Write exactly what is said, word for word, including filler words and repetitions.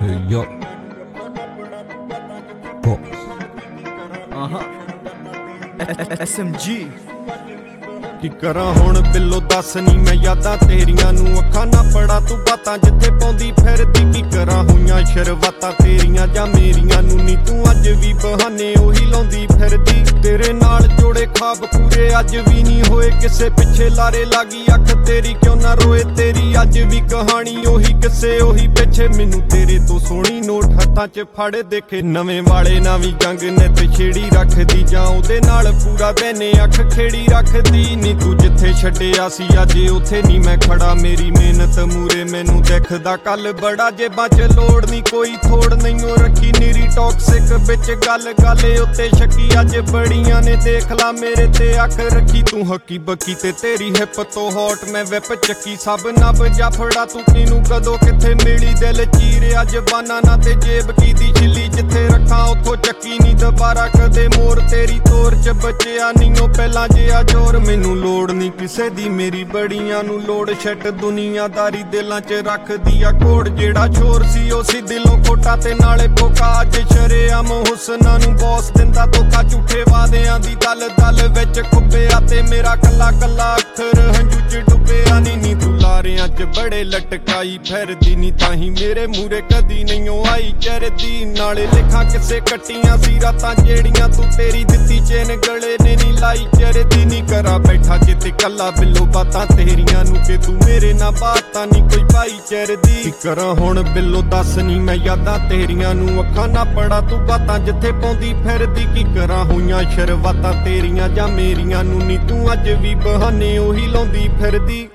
Hey, yo. Boss. Uh-huh. S M G ਕੀ ਕਰਾਂ ਹੁਣ ਬਿੱਲੋ ਦੱਸ ਨੀ ਮੈਂ ਯਾਦਾਂ ਤੇਰੀਆਂ ਨੂੰ ਅੱਖਾਂ ਨਾ ਪੜਾ ਤੂੰ ਬਾਤਾਂ ਜਿੱਥੇ ਪਾਉਂਦੀ ਫਿਰਦੀ ਕੀ ਕਰਾਂ ਹੋਈਆਂ ਸ਼ਰਵਾਤਾਂ ਤੇਰੀਆਂ ਜਾਂ ਮੇਰੀਆਂ ਨੂੰ ਨੀ ਤੂੰ ਅੱਜ ਵੀ ਬਹਾਨੇ ਉਹੀ ਲਾਉਂਦੀ ਫਿਰਦੀ ਤੇਰੇ ਨਾਲ ਜੋੜੇ ਖਾਬ ਪੂਰੇ ਅੱਜ ਵੀ ਨਹੀਂ ਹੋਏ ਕਿਸੇ ਪਿੱਛੇ ਲਾਰੇ ਲਾਗੀ ਅੱਖ ਤੇਰੀ ਕਿਉਂ ਨਾ ਰੋਏ ਤੇਰੀ ਅੱਜ ਵੀ ਕਹਾਣੀ ਉਹੀ ਕਿਸੇ ਉਹੀ ਪਿੱਛੇ ਮੈਨੂੰ ਤੇਰੇ ਤੋਂ ਸੋਹਣੀ ਨੋਟ ਹੱਥਾਂ 'ਚ ਫੜ ਦੇਖੇ ਨਵੇਂ ਵਾਲੇ ਨਾ ਵੀ ਜੰਗ ਨੇ ਤੇ ਛੇੜੀ ਰੱਖਦੀ ਜਾਂ ਉਹਦੇ ਨਾਲ ਪੂਰਾ ਦਿਨ ਅੱਖ ਖੇੜੀ ਰੱਖਦੀ ਨੀ ਤੂੰ ਜਿੱਥੇ ਛੱਡਿਆ ਸੀ ਅੱਜ ਉੱਥੇ ਨੀ ਮੈਂ ਖੜਾ ਮੇਰੀ ਮਿਹਨਤ ਮੂਰੇ ਮੈਨੂੰ ਦਿਖਦਾ ਕੱਲ ਬੜਾ ਜੇਬਾਂ 'ਚ ਲੋੜ ਨੀ ਕੋਈ ਥੋੜ ਨਹੀਂਓ ਰੱਖੀ ਨੀਰੀ ਟੌਕਸਿਕ ਵਿੱਚ ਗੱਲ ਗੱਲ ਉੱਤੇ ਸ਼ੱਕੀ ਅੱਜ ਬੜੀਆਂ ਨੇ ਦੇਖ ਲਾ ਮੇਰੇ ਤੇ ਅੱਖ ਰੱਖੀ ਤੂੰ ਹੱਕੀ ਬੱਕੀ ਤੇ ਤੇਰੀ ਹਿੱਪ ਤੋਂ ਹੌਟ ਮੈਂ ਵਿਪ ਚੱਕੀ ਸਭ ਨਬ ਜਾਫੜਾ ਤੂੰ ਕਿਨੂੰ ਕਦੋਂ ਕਿੱਥੇ ਮਿਲੀ ਦਿਲ ਚੀਰਿਆ ਜ਼ਬਾਨਾਂ ਨਾ ਤੇ ਜੇਬ ਕੀ ਦੀ ਛਿੱਲੀ ਜਿੱਥੇ ਰੱਖਾਂ ਉੱਥੋਂ ਚੱਕੀ ਨੀ ਦੁਬਾਰਾ ਕਦੇ ਮੋੜ ਤੇਰੀ ਤੋਰ 'ਚ ਬਚਿਆ ਨੀਓ ਪਹਿਲਾਂ ਜਿਹਾ ਜ਼ੋਰ ਮੈਨੂੰ ਲੋੜ ਨੀ ਕਿਸੇ ਦੀ ਮੇਰੀ ਬੜੀਆਂ ਨੂੰ ਲੋੜ ਛੱਟ ਦੁਨੀਆਦਾਰੀ ਦਿਲਾਂ 'ਚ ਰੱਖਦੀ ਆ ਕੋੜ ਜਿਹੜਾ ਸ਼ੋਰ ਸੀ ਉਹ ਸੀ ਦਿਲੋਂ ਖੋਟਾ ਤੇ ਨਾਲੇ ਫੋਕਾ ਅੱਜ ਸ਼ਰੇਆਮ ਹੁਸਨਾਂ ਨੂੰ ਬੌਸ ਦਿੰਦਾ ਧੋਖਾ ਝੂਠੇ ਵਾਦਿਆਂ ਦੀ ਦਲ ਦਲ ਵਿੱਚ ਖੁੱਬਿਆ ਤੇ ਮੇਰਾ ਕੱਲਾ ਕੱਲਾ ਅੱਖਰ ਹੰਝੂ 'ਚ ਡੁੱਬਿਆ ਨੀ ਨੀ ਤੂੰ ਲਾਰਿਆਂ 'ਚ ਬੜੇ ਲਟਕਾਈ ਫਿਰਦੀ ਨੀ ਤਾਂ ਹੀ ਮੇਰੇ ਮੂਰੇ ਕਦੀ ਨਹੀਂ ਓ ਆਈ ਚਰਦੀ ਨਾਲੇ ਲਿਖਾਂ ਕਿਸੇ ਕੱਟੀਆਂ ਸੀ ਰਾਤਾਂ ਜਿਹੜੀਆਂ ਤੂੰ ਤੇਰੀ ਦਿੱਤੀ ਚੇਨ ਗਲੇ ਨੇ ਨੀ ਲਾਈ ਚਰਦੀ ਨੀ ਕਰਾਂ ਬੈਠਾ ਕਿਤੇ ਕੱਲਾ ਬਿੱਲੋ ਬਾਤਾਂ ਤੇਰੀਆਂ ਨੂੰ ਕਿ ਤੂੰ ਮੇਰੇ ਨਾਲ ਬਾਤਾਂ ਨੀ ਕੋਈ ਭਾਈ ਚਰਦੀ ਕੀ ਕਰਾਂ ਹੁਣ ਬਿੱਲੋ ਦੱਸ ਨੀ ਮੈਂ ਯਾਦਾਂ ਤੇਰੀਆਂ ਨੂੰ ਅੱਖਾਂ ਨਾ ਪੜਾ ਤੂੰ ਬਾਤਾਂ ਜਿੱਥੇ ਪਾਉਂਦੀ ਫਿਰਦੀ ਕੀ ਕਰਾਂ ਹੋਈਆਂ ਸ਼ਰਵਾਤਾਂ ਤੇਰੀਆਂ ਜਾਂ ਮੇਰੀਆਂ ਨੂੰ ਨੀ ਤੂੰ ਅੱਜ ਵੀ ਬਹਾਨੇ ਉਹੀ ਲਾਉਂਦੀ ਫਿਰਦੀ